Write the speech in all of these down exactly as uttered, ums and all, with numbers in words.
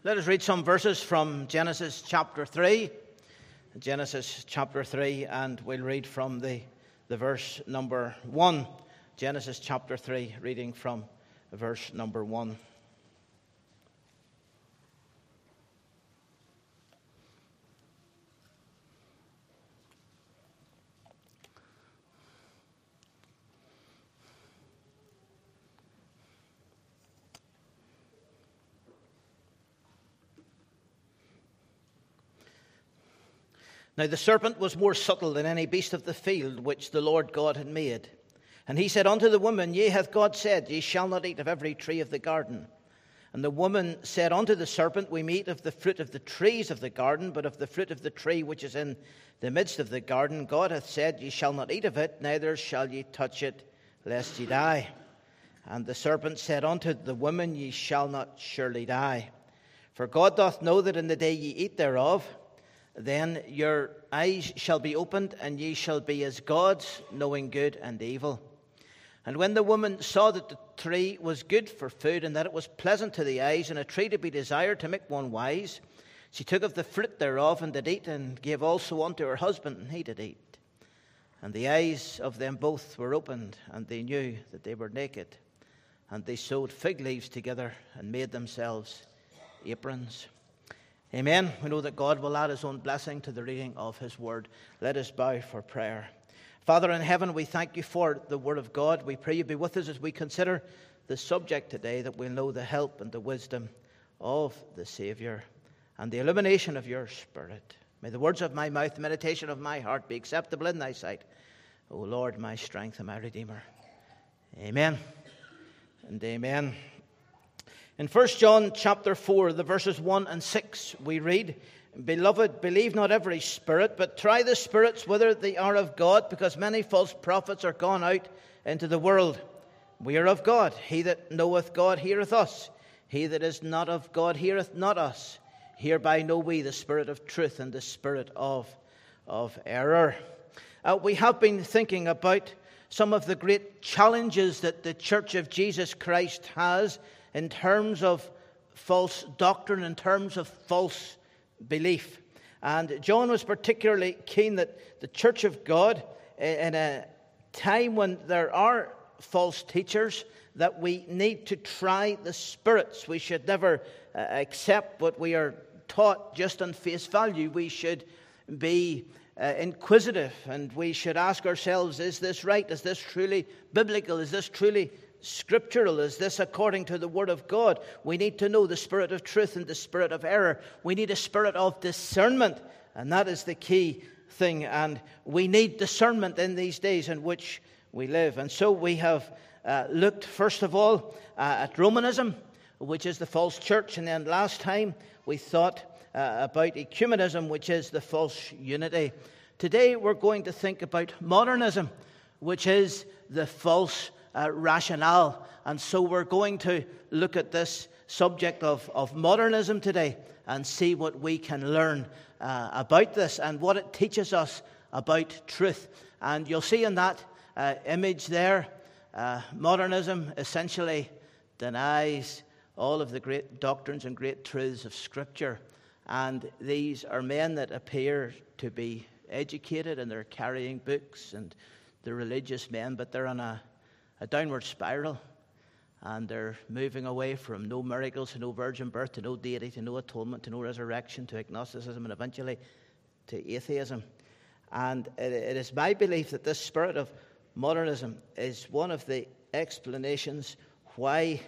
Let us read some verses from Genesis chapter three. Genesis chapter three, and we'll read from the, the verse number one. Genesis chapter three, reading from verse number one. Now the serpent was more subtle than any beast of the field which the Lord God had made. And he said unto the woman, Yea, hath God said, Ye shall not eat of every tree of the garden. And the woman said unto the serpent, We may eat of the fruit of the trees of the garden, but of the fruit of the tree which is in the midst of the garden, God hath said, Ye shall not eat of it, neither shall ye touch it, lest ye die. And the serpent said unto the woman, Ye shall not surely die. For God doth know that in the day ye eat thereof, then your eyes shall be opened, and ye shall be as gods, knowing good and evil. And when the woman saw that the tree was good for food, and that it was pleasant to the eyes, and a tree to be desired to make one wise, she took of the fruit thereof, and did eat, and gave also unto her husband, and he did eat. And the eyes of them both were opened, and they knew that they were naked. And they sewed fig leaves together, and made themselves aprons. Amen. We know that God will add his own blessing to the reading of his word. Let us bow for prayer. Father in heaven, we thank you for the word of God. We pray you be with us as we consider the subject today, that we'll know the help and the wisdom of the Savior and the illumination of your Spirit. May the words of my mouth, the meditation of my heart be acceptable in thy sight, O Lord, my strength and my Redeemer. Amen and amen. In First John chapter four, the verses one and six, we read, Beloved, believe not every spirit, but try the spirits whether they are of God, because many false prophets are gone out into the world. We are of God. He that knoweth God heareth us. He that is not of God heareth not us. Hereby know we the spirit of truth and the spirit of, of error. Uh, we have been thinking about some of the great challenges that the Church of Jesus Christ has in terms of false doctrine, in terms of false belief. And John was particularly keen that the Church of God, in a time when there are false teachers, that we need to try the spirits. We should never uh, accept what we are taught just on face value. We should be uh, inquisitive, and we should ask ourselves, is this right? Is this truly biblical? Is this truly scriptural? Is this according to the Word of God? We need to know the spirit of truth and the spirit of error. We need a spirit of discernment, and that is the key thing. And we need discernment in these days in which we live. And so we have uh, looked, first of all, uh, at Romanism, which is the false church. And then last time we thought uh, about ecumenism, which is the false unity. Today we're going to think about modernism, which is the false Uh, rationale. And so we're going to look at this subject of, of modernism today and see what we can learn uh, about this and what it teaches us about truth. And you'll see in that uh, image there, uh, modernism essentially denies all of the great doctrines and great truths of Scripture. And these are men that appear to be educated, and they're carrying books, and they're religious men, but they're on a a downward spiral, and they're moving away from no miracles to no virgin birth, to no deity, to no atonement, to no resurrection, to agnosticism, and eventually to atheism. And it, it is my belief that this spirit of modernism is one of the explanations why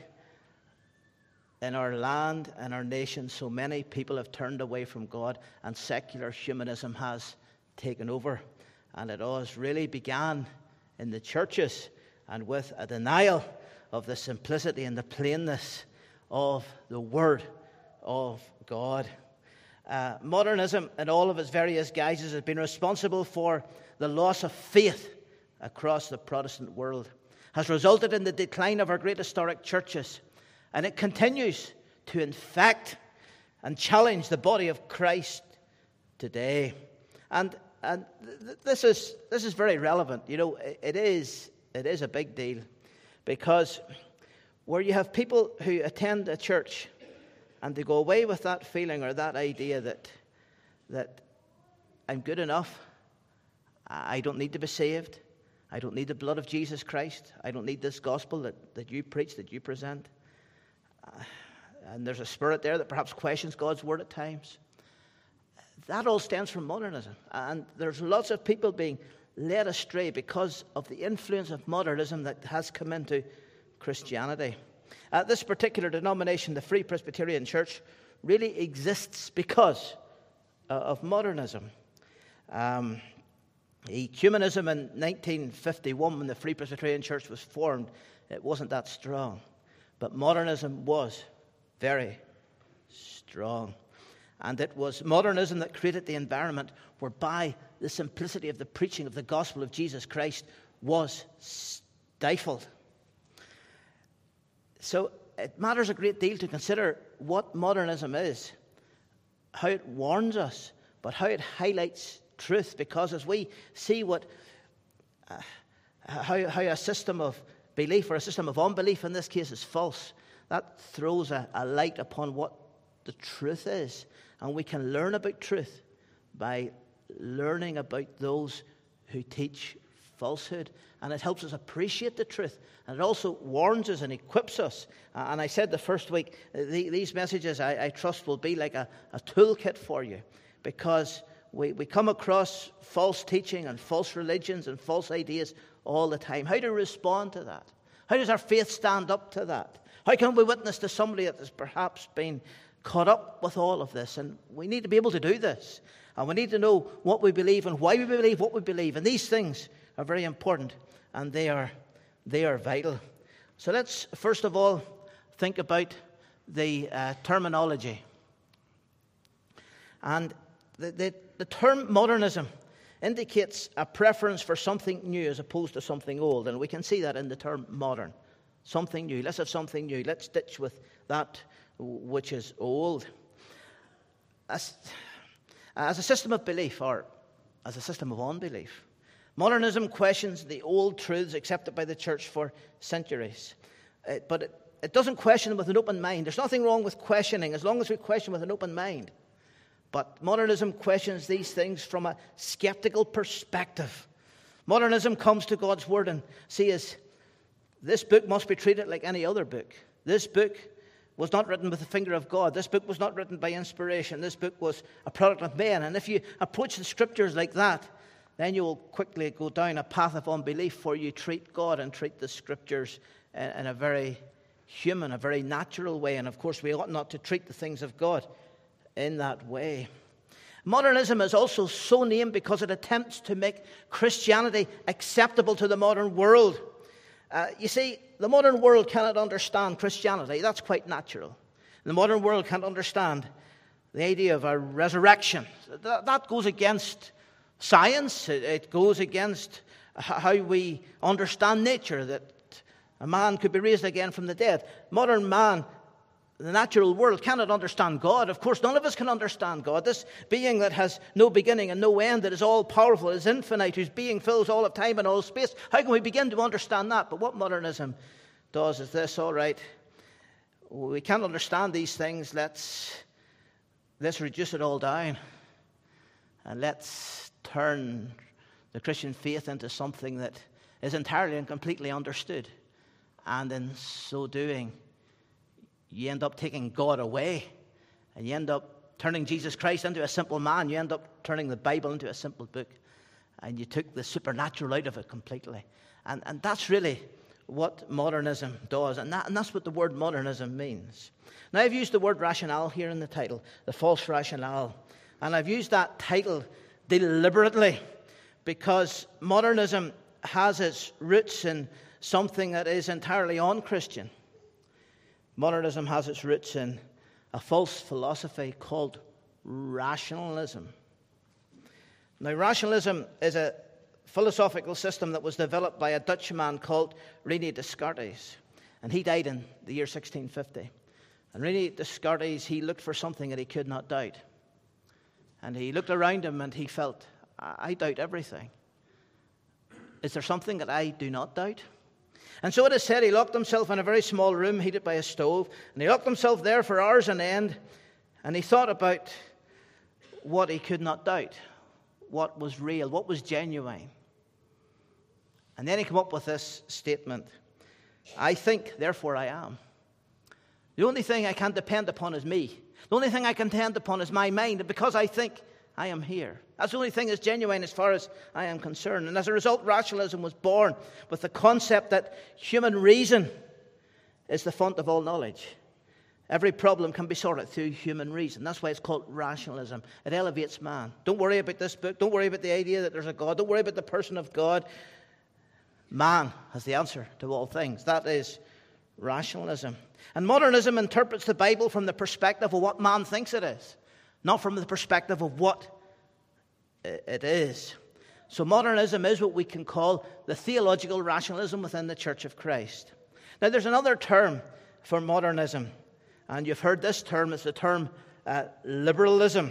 in our land and our nation so many people have turned away from God, and secular humanism has taken over. And it all really began in the churches, and with a denial of the simplicity and the plainness of the Word of God. Uh, modernism, in all of its various guises, has been responsible for the loss of faith across the Protestant world, has resulted in the decline of our great historic churches, and it continues to infect and challenge the body of Christ today. And and th- this is this is very relevant. You know, it, it is. It is a big deal, because where you have people who attend a church and to go away with that feeling or that idea that, that I'm good enough, I don't need to be saved, I don't need the blood of Jesus Christ, I don't need this gospel that, that you preach, that you present. Uh, and there's a spirit there that perhaps questions God's word at times. That all stems from modernism. And there's lots of people being led astray because of the influence of modernism that has come into Christianity. Uh, this particular denomination, the Free Presbyterian Church, really exists because uh, of modernism. Um, ecumenism in nineteen fifty-one, when the Free Presbyterian Church was formed, it wasn't that strong. But modernism was very strong. And it was modernism that created the environment whereby the simplicity of the preaching of the gospel of Jesus Christ was stifled. So it matters a great deal to consider what modernism is, how it warns us, but how it highlights truth. Because as we see what uh, how, how a system of belief or a system of unbelief in this case is false, that throws a, a light upon what the truth is. And we can learn about truth by learning about those who teach falsehood. And it helps us appreciate the truth. And it also warns us and equips us. Uh, and I said the first week, the, these messages, I, I trust, will be like a, a toolkit for you. Because we, we come across false teaching and false religions and false ideas all the time. How to respond to that? How does our faith stand up to that? How can we witness to somebody that has perhaps been caught up with all of this? And we need to be able to do this. And we need to know what we believe and why we believe what we believe. And these things are very important, and they are they are vital. So let's first of all think about the uh, terminology. And the, the, the term modernism indicates a preference for something new as opposed to something old. And we can see that in the term modern. Something new. Let's have something new. Let's ditch with that which is old. As, as a system of belief or as a system of unbelief, modernism questions the old truths accepted by the church for centuries. Uh, but it, it doesn't question them with an open mind. There's nothing wrong with questioning as long as we question with an open mind. But modernism questions these things from a skeptical perspective. Modernism comes to God's word and sees this book must be treated like any other book. This book was not written with the finger of God. This book was not written by inspiration. This book was a product of men. And if you approach the scriptures like that, then you will quickly go down a path of unbelief, for you treat God and treat the scriptures in, in a very human, a very natural way. And of course, we ought not to treat the things of God in that way. Modernism is also so named because it attempts to make Christianity acceptable to the modern world. Uh, you see, the modern world cannot understand Christianity. That's quite natural. The modern world can't understand the idea of a resurrection. That, that goes against science. It, it goes against how we understand nature, that a man could be raised again from the dead. Modern man, the natural world, cannot understand God. Of course, none of us can understand God. This being that has no beginning and no end, that is all-powerful, is infinite, whose being fills all of time and all space. How can we begin to understand that? But what modernism does is this: all right, we can't understand these things. Let's, let's reduce it all down. And let's turn the Christian faith into something that is entirely and completely understood. And in so doing, you end up taking God away, and you end up turning Jesus Christ into a simple man. You end up turning the Bible into a simple book, and you took the supernatural out of it completely. And, and that's really what modernism does, and, that, and that's what the word modernism means. Now, I've used the word rationale here in the title, the false rationale, and I've used that title deliberately because modernism has its roots in something that is entirely un-Christian. Modernism has its roots in a false philosophy called rationalism. Now, rationalism is a philosophical system that was developed by a Dutchman called René Descartes. And he died in the year sixteen fifty. And René Descartes, he looked for something that he could not doubt. And he looked around him and he felt, I doubt everything. Is there something that I do not doubt? And so it is said, he locked himself in a very small room heated by a stove, and he locked himself there for hours on end, and he thought about what he could not doubt, what was real, what was genuine. And then he came up with this statement: I think, therefore I am. The only thing I can depend upon is me. The only thing I can depend upon is my mind, and because I think, I am here. That's the only thing that's genuine as far as I am concerned. And as a result, rationalism was born with the concept that human reason is the font of all knowledge. Every problem can be sorted through human reason. That's why it's called rationalism. It elevates man. Don't worry about this book. Don't worry about the idea that there's a God. Don't worry about the person of God. Man has the answer to all things. That is rationalism. And modernism interprets the Bible from the perspective of what man thinks it is, not from the perspective of what it is. So modernism is what we can call the theological rationalism within the Church of Christ. Now, there's another term for modernism, and you've heard this term. It's the term uh, liberalism.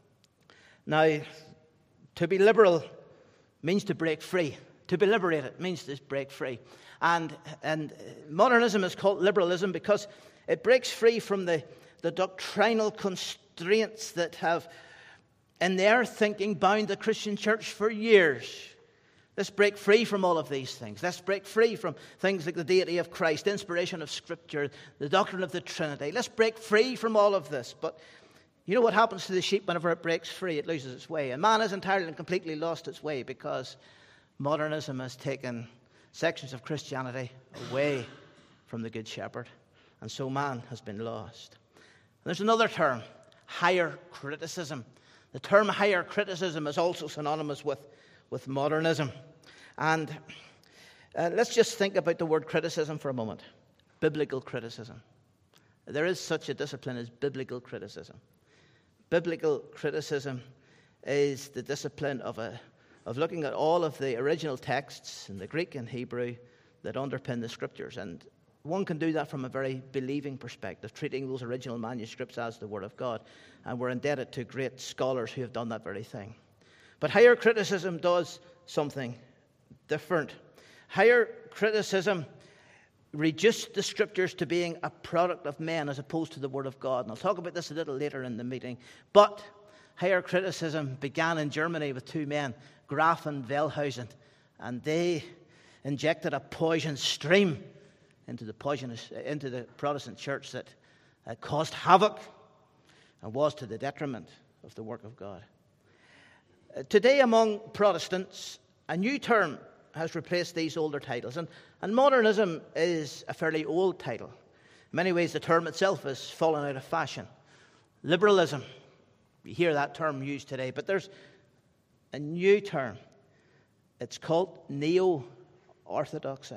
Now, to be liberal means to break free. To be liberated means to break free. And, and modernism is called liberalism because it breaks free from the, the doctrinal constraints that have, in their thinking, bound the Christian church for years. Let's break free from all of these things. Let's break free from things like the deity of Christ, inspiration of Scripture, the doctrine of the Trinity. Let's break free from all of this. But you know what happens to the sheep whenever it breaks free? It loses its way. And man has entirely and completely lost its way because modernism has taken sections of Christianity away from the Good Shepherd. And so man has been lost. And there's another term, higher criticism. The term higher criticism is also synonymous with, with modernism. And uh, let's just think about the word criticism for a moment. Biblical criticism. There is such a discipline as biblical criticism. Biblical criticism is the discipline of a of looking at all of the original texts in the Greek and Hebrew that underpin the Scriptures. And one can do that from a very believing perspective, treating those original manuscripts as the Word of God. And we're indebted to great scholars who have done that very thing. But higher criticism does something different. Higher criticism reduced the Scriptures to being a product of men as opposed to the Word of God. And I'll talk about this a little later in the meeting. But higher criticism began in Germany with two men, Graf and Wellhausen, and they injected a poison stream into the poisonous, into the Protestant church that uh, caused havoc and was to the detriment of the work of God. Uh, today, among Protestants, a new term has replaced these older titles, and, and modernism is a fairly old title. In many ways, the term itself has fallen out of fashion. Liberalism, you hear that term used today, but there's a new term. It's called neo-orthodoxy.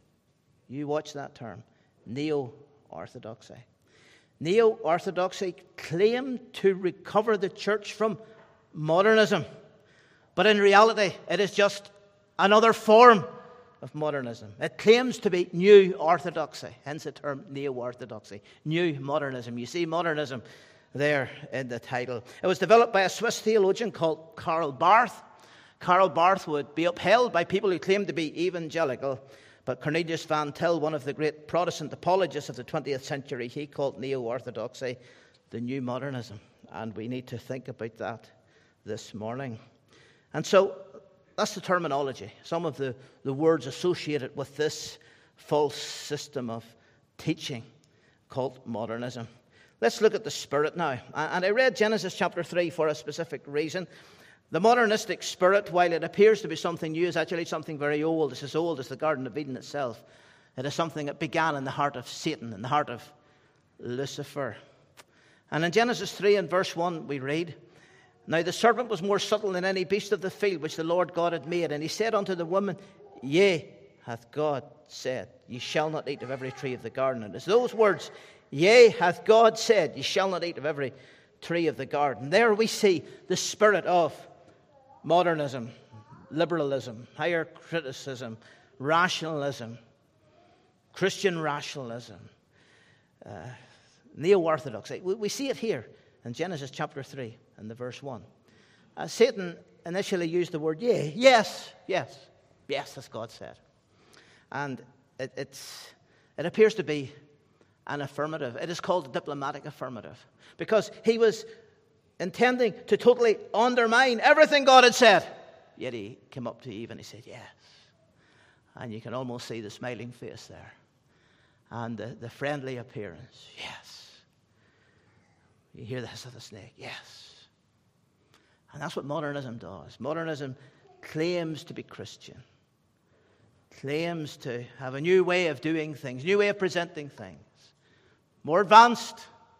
You watch that term, neo-orthodoxy. Neo-orthodoxy claimed to recover the church from modernism, but in reality, it is just another form of modernism. It claims to be new orthodoxy, hence the term neo-orthodoxy, new modernism. You see modernism there in the title. It was developed by a Swiss theologian called Karl Barth. Karl Barth would be upheld by people who claimed to be evangelical, but Cornelius Van Til, one of the great Protestant apologists of the twentieth century, he called neo-orthodoxy the new modernism. And we need to think about that this morning. And so that's the terminology, some of the, the words associated with this false system of teaching called modernism. Let's look at the spirit now. And I read Genesis chapter three for a specific reason. The modernistic spirit, while it appears to be something new, is actually something very old. It's as old as the Garden of Eden itself. It is something that began in the heart of Satan, in the heart of Lucifer. And in Genesis three and verse one we read, "Now the serpent was more subtle than any beast of the field which the Lord God had made. And he said unto the woman, Yea, hath God said, Ye shall not eat of every tree of the garden." And it's those words, "Yea, hath God said, Ye shall not eat of every tree of the garden." There we see the spirit of modernism, liberalism, higher criticism, rationalism, Christian rationalism, uh, neo-orthodoxy. We, we see it here in Genesis chapter three and the verse one. Uh, Satan initially used the word yea. Yes, yes, yes, as God said. And it, it's, it appears to be an affirmative. It is called a diplomatic affirmative, because he was intending to totally undermine everything God had said. Yet he came up to Eve and he said, yes. And you can almost see the smiling face there. And the, the friendly appearance. Yes. You hear the hiss of the snake. Yes. And that's what modernism does. Modernism claims to be Christian. Claims to have a new way of doing things. New way of presenting things. More advanced.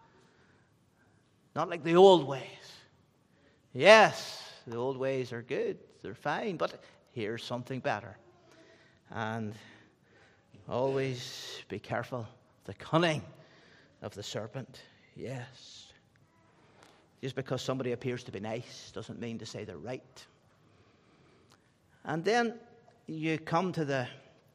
Not like the old ways. Yes, the old ways are good. They're fine. But here's something better. And always be careful of the cunning of the serpent. Yes. Just because somebody appears to be nice doesn't mean to say they're right. And then you come to the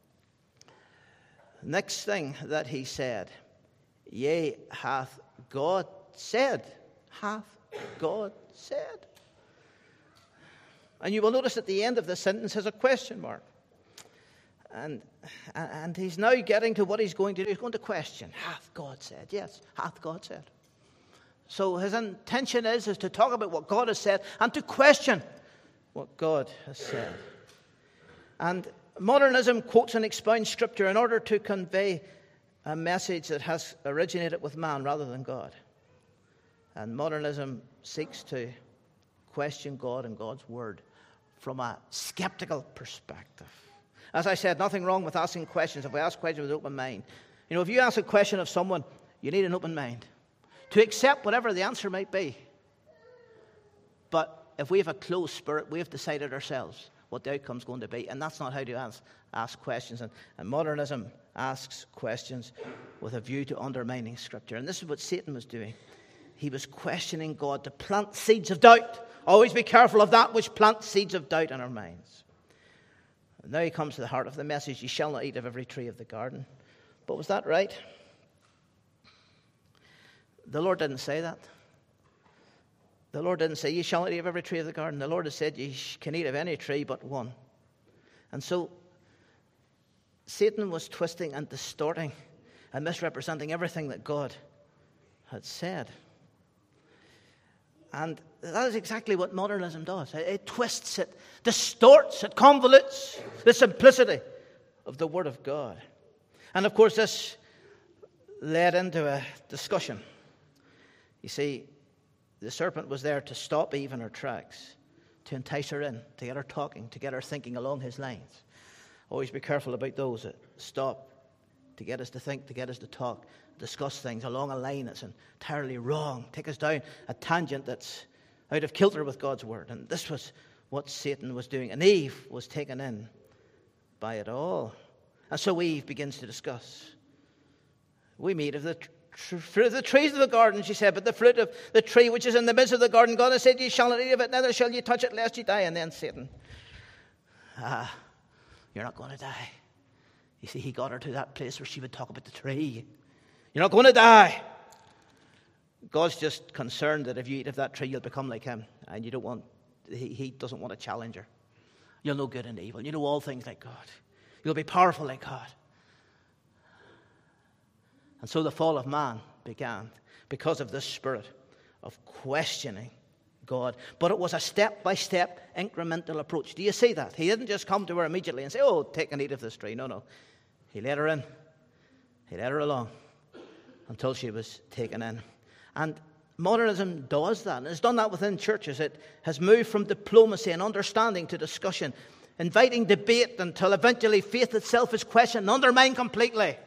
next thing that he said. Yea, hath God said. Hath God said. And you will notice at the end of the sentence has a question mark. And, and he's now getting to what he's going to do. He's going to question. Hath God said? Yes, hath God said. So his intention is, is to talk about what God has said and to question what God has said. And modernism quotes and expounds Scripture in order to convey a message that has originated with man rather than God. And modernism seeks to question God and God's Word from a skeptical perspective. As I said, nothing wrong with asking questions. If we ask questions with an open mind. You know, if you ask a question of someone, you need an open mind to accept whatever the answer might be. But if we have a closed spirit, we have decided ourselves what the outcome's going to be. And that's not how to ask, ask questions. And, and modernism asks questions with a view to undermining Scripture. And this is what Satan was doing. He was questioning God to plant seeds of doubt. Always be careful of that which plants seeds of doubt in our minds. And now he comes to the heart of the message. You shall not eat of every tree of the garden. But was that right? The Lord didn't say that. The Lord didn't say, you shall not eat of every tree of the garden. The Lord has said, you can eat of any tree but one. And so, Satan was twisting and distorting and misrepresenting everything that God had said. And that is exactly what modernism does. It, it twists, it distorts, it convolutes the simplicity of the Word of God. And of course, this led into a discussion. You see, the serpent was there to stop Eve in her tracks, to entice her in, to get her talking, to get her thinking along his lines. Always be careful about those that stop to get us to think, to get us to talk, discuss things along a line that's entirely wrong, take us down a tangent that's out of kilter with God's Word. And this was what Satan was doing. And Eve was taken in by it all. And so Eve begins to discuss. We meet of the tr- fruit of the trees of the garden, she said, but the fruit of the tree which is in the midst of the garden, God has said, you shall not eat of it, neither shall you touch it, lest you die. And then Satan, ah, you're not going to die. You see, he got her to that place where she would talk about the tree. You're not going to die. God's just concerned that if you eat of that tree, you'll become like him. And you don't want, he, he doesn't want a challenger. You'll know good and evil. You know all things like God. You'll be powerful like God. And so the fall of man began because of this spirit of questioning God. But it was a step-by-step incremental approach. Do you see that? He didn't just come to her immediately and say, oh, take and eat of this tree. No, no. He led her in. He led her along until she was taken in. And modernism does that. And it's done that within churches. It has moved from diplomacy and understanding to discussion, inviting debate until eventually faith itself is questioned and undermined completely.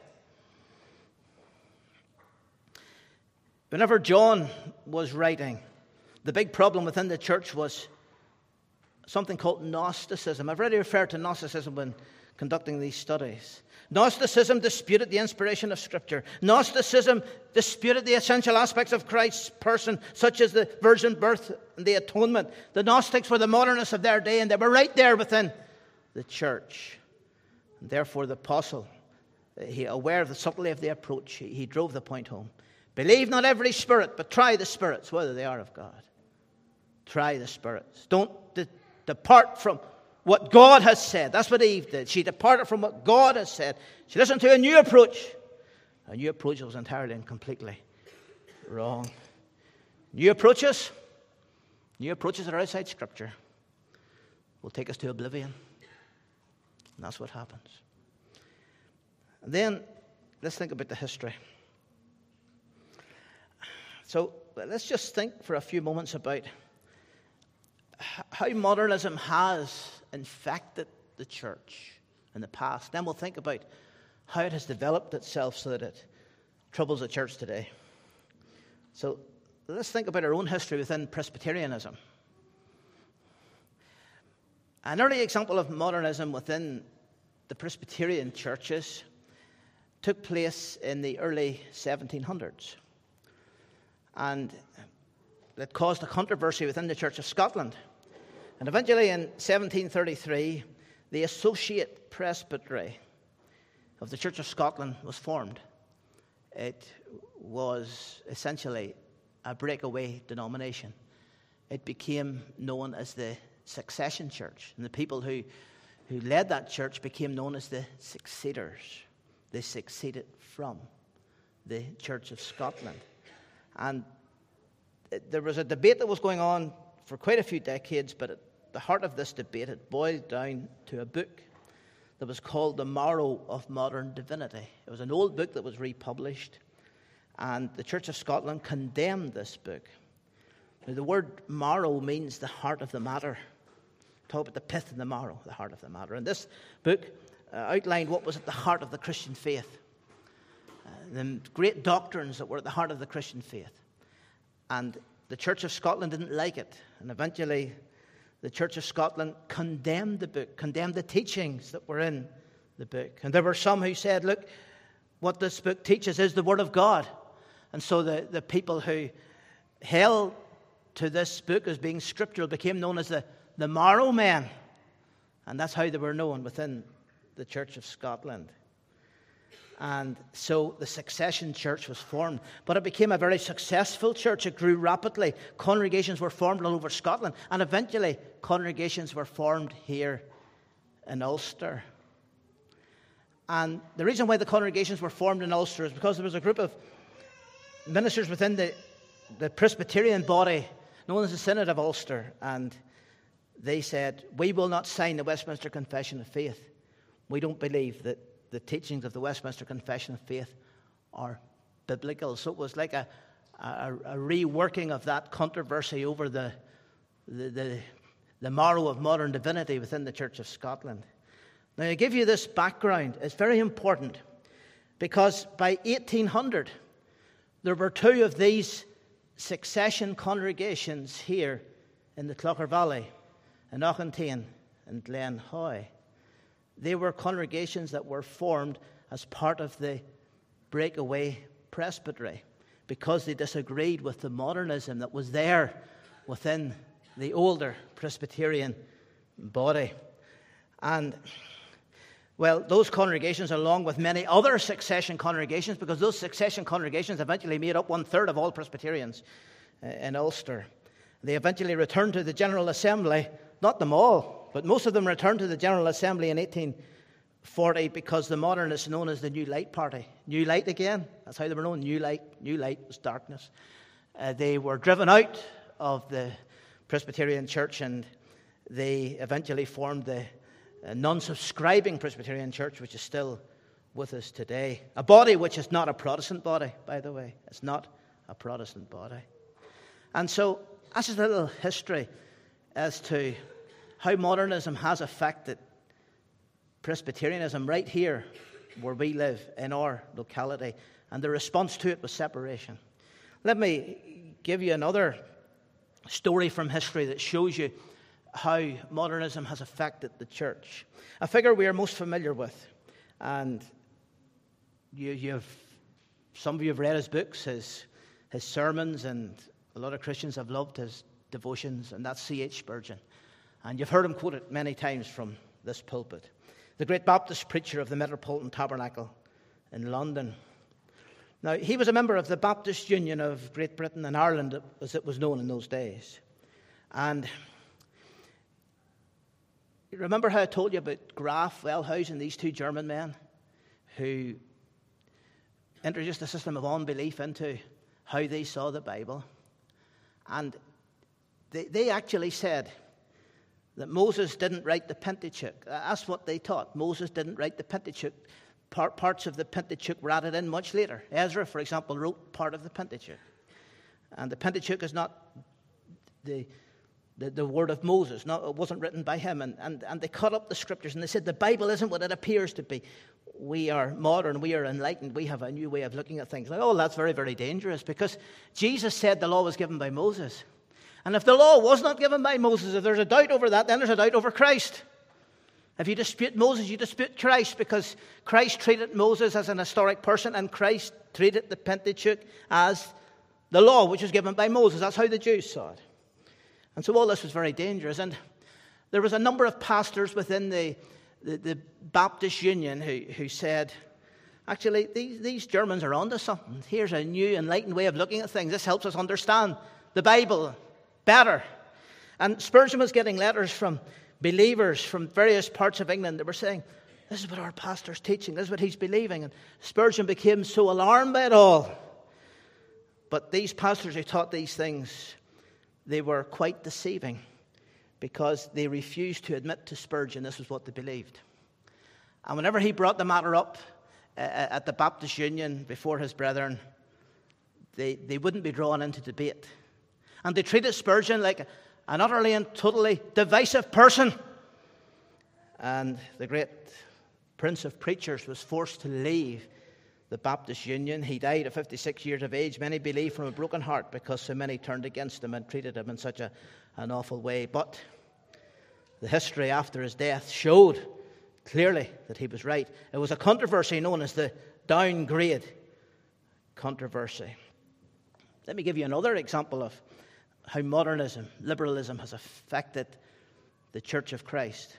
Whenever John was writing, the big problem within the church was something called Gnosticism. I've already referred to Gnosticism when conducting these studies. Gnosticism disputed the inspiration of Scripture. Gnosticism disputed the essential aspects of Christ's person, such as the virgin birth and the atonement. The Gnostics were the modernists of their day, and they were right there within the church. And therefore, the apostle, he aware of the subtlety of the approach, he, he drove the point home. Believe not every spirit, but try the spirits, whether they are of God. Try the spirits. Don't de- depart from what God has said. That's what Eve did. She departed from what God has said. She listened to a new approach. A new approach that was entirely and completely wrong. New approaches, new approaches that are outside Scripture will take us to oblivion. And that's what happens. And then, let's think about the history. So, let's just think for a few moments about how modernism has infected the church in the past. Then we'll think about how it has developed itself so that it troubles the church today. So, let's think about our own history within Presbyterianism. An early example of modernism within the Presbyterian churches took place in the early seventeen hundreds. And it caused a controversy within the Church of Scotland. And eventually in seventeen thirty-three, the Associate Presbytery of the Church of Scotland was formed. It was essentially a breakaway denomination. It became known as the Succession Church. And the people who, who led that church became known as the Succeeders. They succeeded from the Church of Scotland. And it, there was a debate that was going on for quite a few decades, but at the heart of this debate, it boiled down to a book that was called The Marrow of Modern Divinity. It was an old book that was republished, and the Church of Scotland condemned this book. Now, the word marrow means the heart of the matter. Talk about the pith and the marrow, the heart of the matter. And this book uh, outlined what was at the heart of the Christian faith, uh, the great doctrines that were at the heart of the Christian faith. And the Church of Scotland didn't like it, and eventually the Church of Scotland condemned the book, condemned the teachings that were in the book. And there were some who said, look, what this book teaches is the Word of God. And so the, the people who held to this book as being scriptural became known as the, the Marrow Men. And that's how they were known within the Church of Scotland. And so the Succession Church was formed. But it became a very successful church. It grew rapidly. Congregations were formed all over Scotland. And eventually, congregations were formed here in Ulster. And the reason why the congregations were formed in Ulster is because there was a group of ministers within the, the Presbyterian body known as the Synod of Ulster. And they said, we will not sign the Westminster Confession of Faith. We don't believe that the teachings of the Westminster Confession of Faith are biblical. So it was like a, a, a reworking of that controversy over the, the, the, the marrow of modern divinity within the Church of Scotland. Now, I give you this background. It's very important because by eighteen hundred, there were two of these succession congregations here in the Clogher Valley, in Auchintain and Glenhoy. They were congregations that were formed as part of the breakaway presbytery because they disagreed with the modernism that was there within the older Presbyterian body. And, well, those congregations, along with many other succession congregations, because those succession congregations eventually made up one third of all Presbyterians in Ulster. They eventually returned to the General Assembly, not them all, but most of them returned to the General Assembly in eighteen forty because the modernists known as the New Light Party. New Light again, that's how they were known. New Light, New Light was darkness. Uh, they were driven out of the Presbyterian Church, and they eventually formed the uh, non-subscribing Presbyterian Church, which is still with us today. A body which is not a Protestant body, by the way. It's not a Protestant body. And so, that's just a little history as to how modernism has affected Presbyterianism right here where we live in our locality. And the response to it was separation. Let me give you another story from history that shows you how modernism has affected the church. A figure we are most familiar with. And you, you've, some of you have read his books, his, his sermons, and a lot of Christians have loved his devotions, and that's C H Spurgeon. And you've heard him quoted many times from this pulpit. The great Baptist preacher of the Metropolitan Tabernacle in London. Now, he was a member of the Baptist Union of Great Britain and Ireland, as it was known in those days. And remember how I told you about Graf Wellhausen, these two German men who introduced a system of unbelief into how they saw the Bible? And they, they actually said that Moses didn't write the Pentateuch. That's what they taught. Moses didn't write the Pentateuch. Part, parts of the Pentateuch were added in much later. Ezra, for example, wrote part of the Pentateuch. And the Pentateuch is not the, the, the word of Moses. No, it wasn't written by him. And, and, and they cut up the scriptures and they said the Bible isn't what it appears to be. We are modern, we are enlightened, we have a new way of looking at things. Like, oh, that's very, very dangerous, because Jesus said the law was given by Moses. And if the law was not given by Moses, if there's a doubt over that, then there's a doubt over Christ. If you dispute Moses, you dispute Christ, because Christ treated Moses as an historic person and Christ treated the Pentateuch as the law, which was given by Moses. That's how the Jews saw it. And so all this was very dangerous. And there was a number of pastors within the, the, the Baptist Union who, who said, actually, these, these Germans are onto something. Here's a new, enlightened way of looking at things. This helps us understand the Bible better. And Spurgeon was getting letters from believers from various parts of England that were saying, this is what our pastor's teaching, this is what he's believing. And Spurgeon became so alarmed by it all. But these pastors who taught these things, they were quite deceiving, because they refused to admit to Spurgeon this was what they believed. And whenever he brought the matter up uh, at the Baptist Union before his brethren, they, they wouldn't be drawn into debate. And they treated Spurgeon like an utterly and totally divisive person. And the great Prince of Preachers was forced to leave the Baptist Union. He died at fifty-six years of age. Many believe from a broken heart, because so many turned against him and treated him in such a, an awful way. But the history after his death showed clearly that he was right. It was a controversy known as the downgrade controversy. Let me give you another example of how modernism, liberalism has affected the Church of Christ.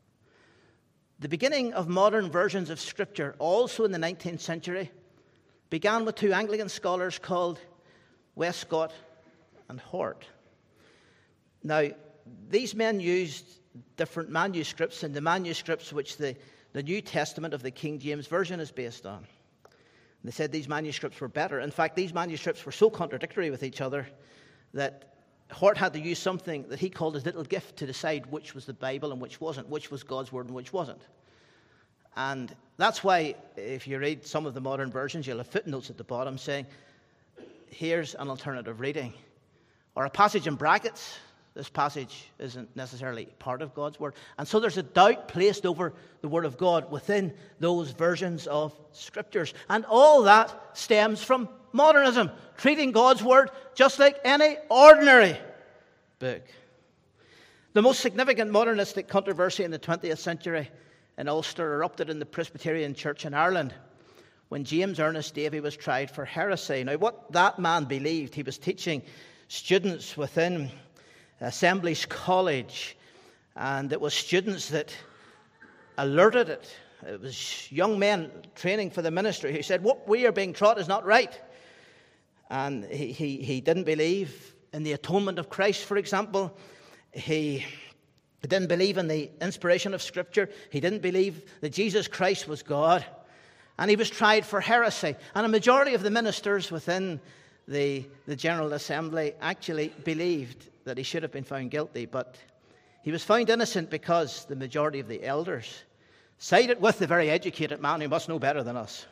The beginning of modern versions of Scripture, also in the nineteenth century, began with two Anglican scholars called Westcott and Hort. Now, these men used different manuscripts, and the manuscripts which the, the New Testament of the King James Version is based on. They said these manuscripts were better. In fact, these manuscripts were so contradictory with each other that Hort had to use something that he called his little gift to decide which was the Bible and which wasn't, which was God's Word and which wasn't. And that's why, if you read some of the modern versions, you'll have footnotes at the bottom saying, here's an alternative reading. Or a passage in brackets. This passage isn't necessarily part of God's Word. And so there's a doubt placed over the Word of God within those versions of Scriptures. And all that stems from modernism, treating God's Word just like any ordinary book. The most significant modernistic controversy in the twentieth century in Ulster erupted in the Presbyterian Church in Ireland when James Ernest Davy was tried for heresy. Now, what that man believed, he was teaching students within Assemblies College, and it was students that alerted it. It was young men training for the ministry who said, what we are being taught is not right. And he, he, he didn't believe in the atonement of Christ, for example. He, he didn't believe in the inspiration of Scripture. He didn't believe that Jesus Christ was God. And he was tried for heresy. And a majority of the ministers within the, the General Assembly actually believed that he should have been found guilty. But he was found innocent because the majority of the elders sided with the very educated man who must know better than us.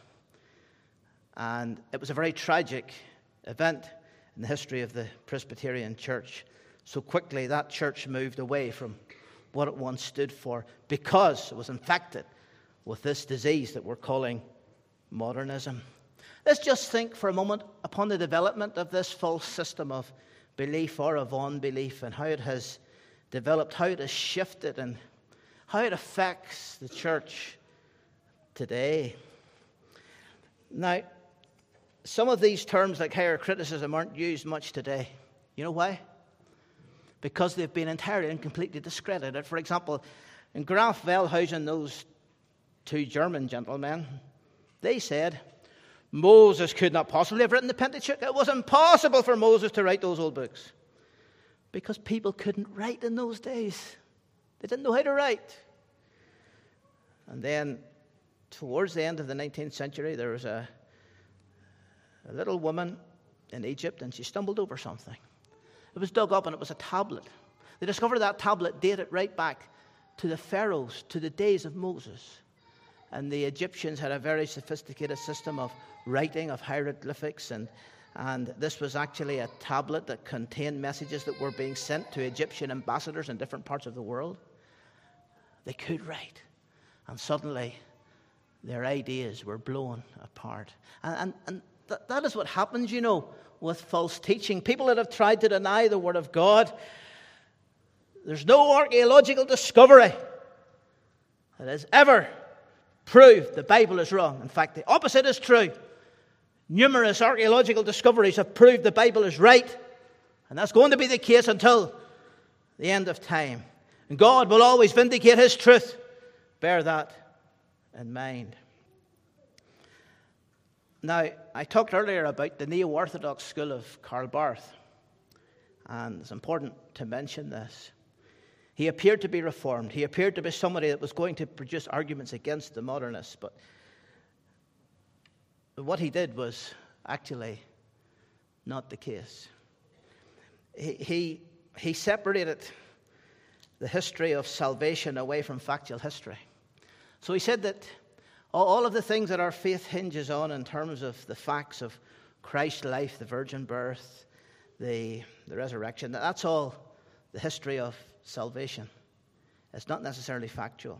And it was a very tragic event in the history of the Presbyterian Church. So quickly that church moved away from what it once stood for, because it was infected with this disease that we're calling modernism. Let's just think for a moment upon the development of this false system of belief or of unbelief, and how it has developed, how it has shifted, and how it affects the church today. Now, some of these terms like higher criticism aren't used much today. You know why? Because they've been entirely and completely discredited. For example, in Graf Wellhausen, those two German gentlemen, they said Moses could not possibly have written the Pentateuch. It was impossible for Moses to write those old books, because people couldn't write in those days. They didn't know how to write. And then, towards the end of the nineteenth century, there was a, a little woman in Egypt, and she stumbled over something. It was dug up, and it was a tablet. They discovered that tablet dated right back to the pharaohs, to the days of Moses. And the Egyptians had a very sophisticated system of writing, of hieroglyphics, and, and this was actually a tablet that contained messages that were being sent to Egyptian ambassadors in different parts of the world. They could write, and suddenly their ideas were blown apart. And, and, and th- that is what happens, you know, with false teaching. People that have tried to deny the Word of God, there's no archaeological discovery that has ever proved the Bible is wrong. In fact, the opposite is true. Numerous archaeological discoveries have proved the Bible is right, and that's going to be the case until the end of time. And God will always vindicate His truth. Bear that in mind. Now, I talked earlier about the neo-Orthodox school of Karl Barth, and it's important to mention this. He appeared to be reformed. He appeared to be somebody that was going to produce arguments against the modernists. But what he did was actually not the case. He, he, he separated the history of salvation away from factual history. So he said that all of the things that our faith hinges on in terms of the facts of Christ's life, the virgin birth, the, the resurrection, that's all the history of salvation. It's not necessarily factual.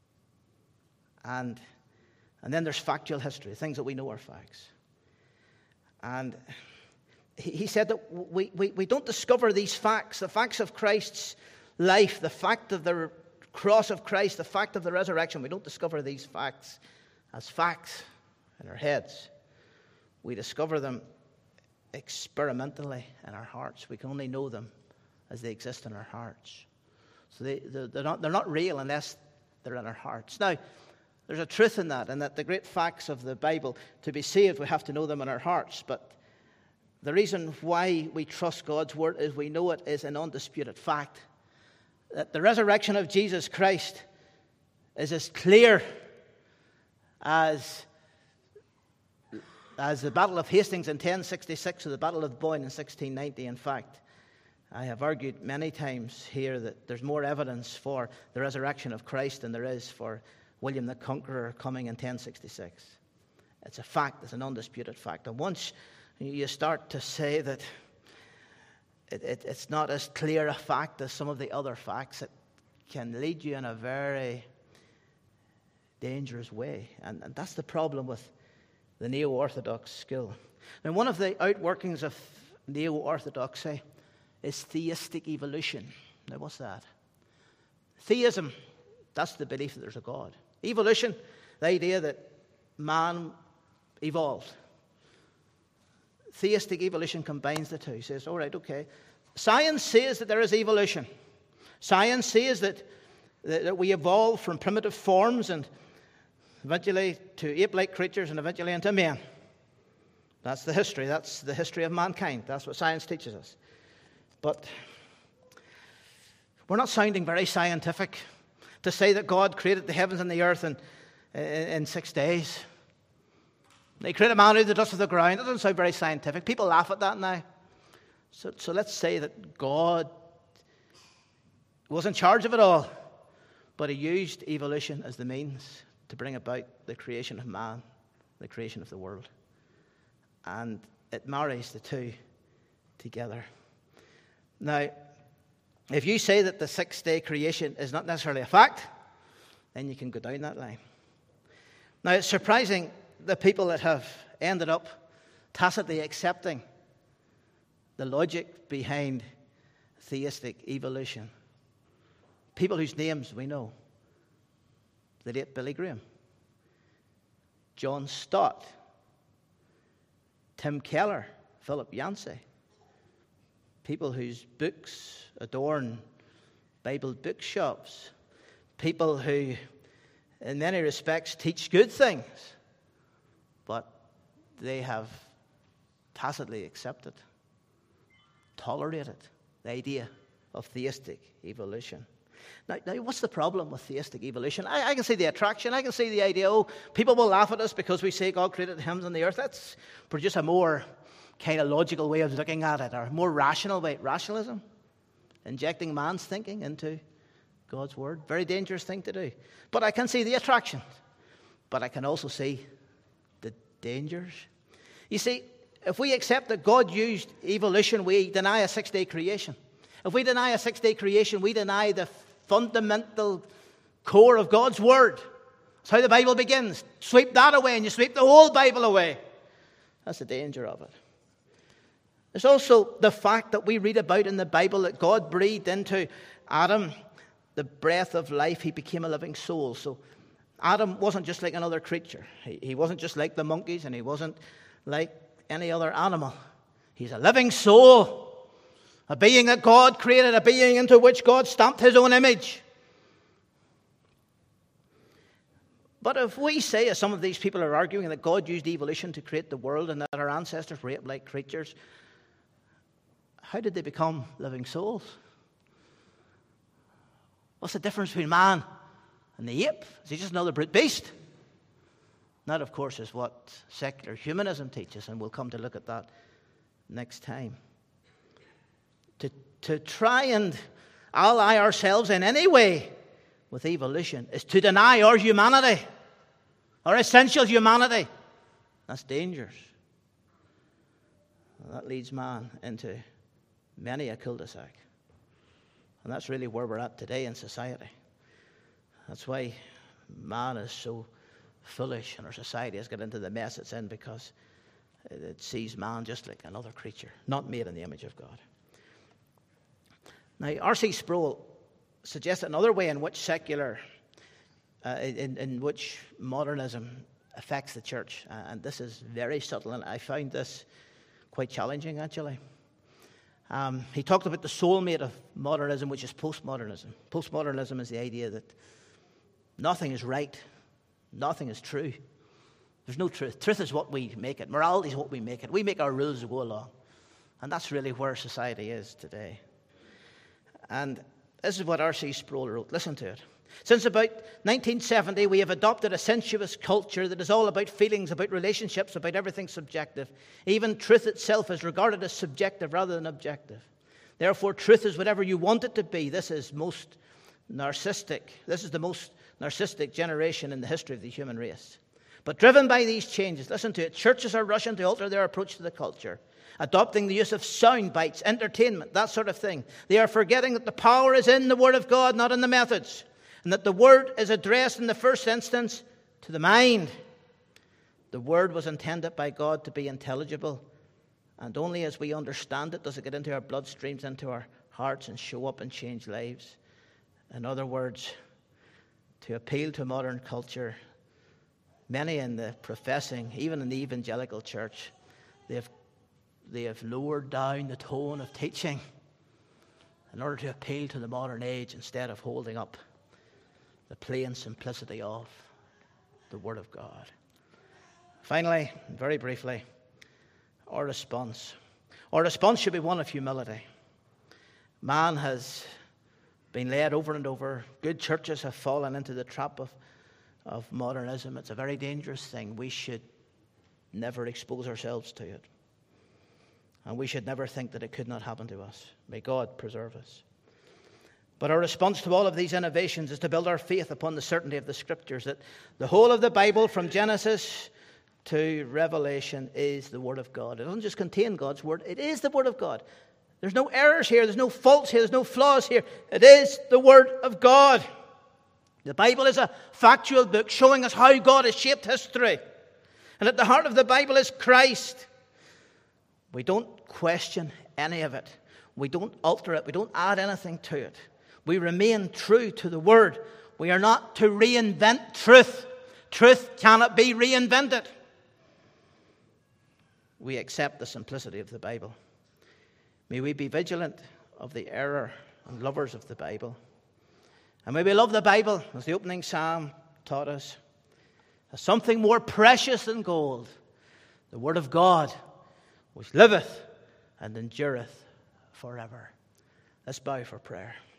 And, and then there's factual history, things that we know are facts. And he, he said that we, we, we don't discover these facts, the facts of Christ's life, the fact of the cross of Christ, the fact of the resurrection. We don't discover these facts as facts in our heads. We discover them experimentally in our hearts. We can only know them as they exist in our hearts. So they, they're, not, they're not real unless they're in our hearts. Now, there's a truth in that, and that the great facts of the Bible, to be saved, we have to know them in our hearts. But the reason why we trust God's word is we know it is an undisputed fact. That the resurrection of Jesus Christ is as clear as, as the Battle of Hastings in ten sixty-six or the Battle of Boyne in sixteen ninety. In fact, I have argued many times here that there's more evidence for the resurrection of Christ than there is for William the Conqueror coming in ten sixty-six. It's a fact, it's an undisputed fact. And once you start to say that it, it, it's not as clear a fact as some of the other facts, it can lead you in a very dangerous way. And, and that's the problem with the neo-Orthodox school. Now, one of the outworkings of neo-Orthodoxy is theistic evolution. Now, what's that? Theism, that's the belief that there's a God. Evolution, the idea that man evolved. Theistic evolution combines the two. It says, all right, okay, science says that there is evolution. Science says that, that we evolved from primitive forms and eventually to ape-like creatures and eventually into men. That's the history. That's the history of mankind. That's what science teaches us. But we're not sounding very scientific to say that God created the heavens and the earth in, in, in six days. He created man out of the dust of the ground. It doesn't sound very scientific. People laugh at that now. So, so let's say that God was in charge of it all, but he used evolution as the means to bring about the creation of man, the creation of the world. And it marries the two together. Now, if you say that the six-day creation is not necessarily a fact, then you can go down that line. Now, it's surprising the people that have ended up tacitly accepting the logic behind theistic evolution. People whose names we know. The late Billy Graham, John Stott, Tim Keller, Philip Yancey. People whose books adorn Bible bookshops. People who, in many respects, teach good things, but they have tacitly accepted, tolerated the idea of theistic evolution. Now, now what's the problem with theistic evolution? I, I can see the attraction. I can see the idea, oh, people will laugh at us because we say God created the heavens and the earth. That's just a more kind of logical way of looking at it, or a more rational way. Rationalism. Injecting man's thinking into God's word. Very dangerous thing to do. But I can see the attraction. But I can also see the dangers. You see, if we accept that God used evolution, we deny a six-day creation. If we deny a six-day creation, we deny the fundamental core of God's word. That's how the Bible begins. Sweep that away and you sweep the whole Bible away. That's the danger of it. There's also the fact that we read about in the Bible that God breathed into Adam the breath of life. He became a living soul. So Adam wasn't just like another creature. He, he wasn't just like the monkeys, and he wasn't like any other animal. He's a living soul, a being that God created, a being into which God stamped his own image. But if we say, as some of these people are arguing, that God used evolution to create the world and that our ancestors were ape-like creatures, how did they become living souls? What's the difference between man and the ape? Is he just another brute beast? That, of course, is what secular humanism teaches, and we'll come to look at that next time. To, to try and ally ourselves in any way with evolution is to deny our humanity, our essential humanity. That's dangerous. That leads man into many a cul-de-sac. And that's really where we're at today in society. That's why man is so foolish, and our society has got into the mess it's in, because it sees man just like another creature, not made in the image of God. Now, R C Sproul suggests another way in which secular, uh, in, in which modernism affects the church. Uh, and this is very subtle, and I find this quite challenging, actually. Um, he talked about the soulmate of modernism, which is postmodernism. Postmodernism is the idea that nothing is right, nothing is true. There's no truth. Truth is what we make it. Morality is what we make it. We make our rules as we go along. And that's really where society is today. And this is what R C Sproul wrote. Listen to it. Since about nineteen seventy, we have adopted a sensuous culture that is all about feelings, about relationships, about everything subjective. Even truth itself is regarded as subjective rather than objective. Therefore, truth is whatever you want it to be. This is most narcissistic. This is the most narcissistic generation in the history of the human race. But driven by these changes, listen to it, churches are rushing to alter their approach to the culture, adopting the use of sound bites, entertainment, that sort of thing. They are forgetting that the power is in the Word of God, not in the methods, and that the Word is addressed in the first instance to the mind. The Word was intended by God to be intelligible, and only as we understand it does it get into our bloodstreams, into our hearts, and show up and change lives. In other words, to appeal to modern culture, many in the professing, even in the evangelical church, they have, they have lowered down the tone of teaching in order to appeal to the modern age instead of holding up the plain simplicity of the Word of God. Finally, very briefly, our response. Our response should be one of humility. Man has been led over and over. Good churches have fallen into the trap of, of modernism. It's a very dangerous thing. We should never expose ourselves to it. And we should never think that it could not happen to us. May God preserve us. But our response to all of these innovations is to build our faith upon the certainty of the Scriptures, that the whole of the Bible, from Genesis to Revelation, is the Word of God. It doesn't just contain God's Word, it is the Word of God. There's no errors here, there's no faults here, there's no flaws here. It is the Word of God. The Bible is a factual book showing us how God has shaped history. And at the heart of the Bible is Christ. We don't question any of it. We don't alter it. We don't add anything to it. We remain true to the Word. We are not to reinvent truth. Truth cannot be reinvented. We accept the simplicity of the Bible. May we be vigilant of the error and lovers of the Bible. And may we love the Bible, as the opening psalm taught us, as something more precious than gold, the Word of God, which liveth and endureth forever. Let's bow for prayer.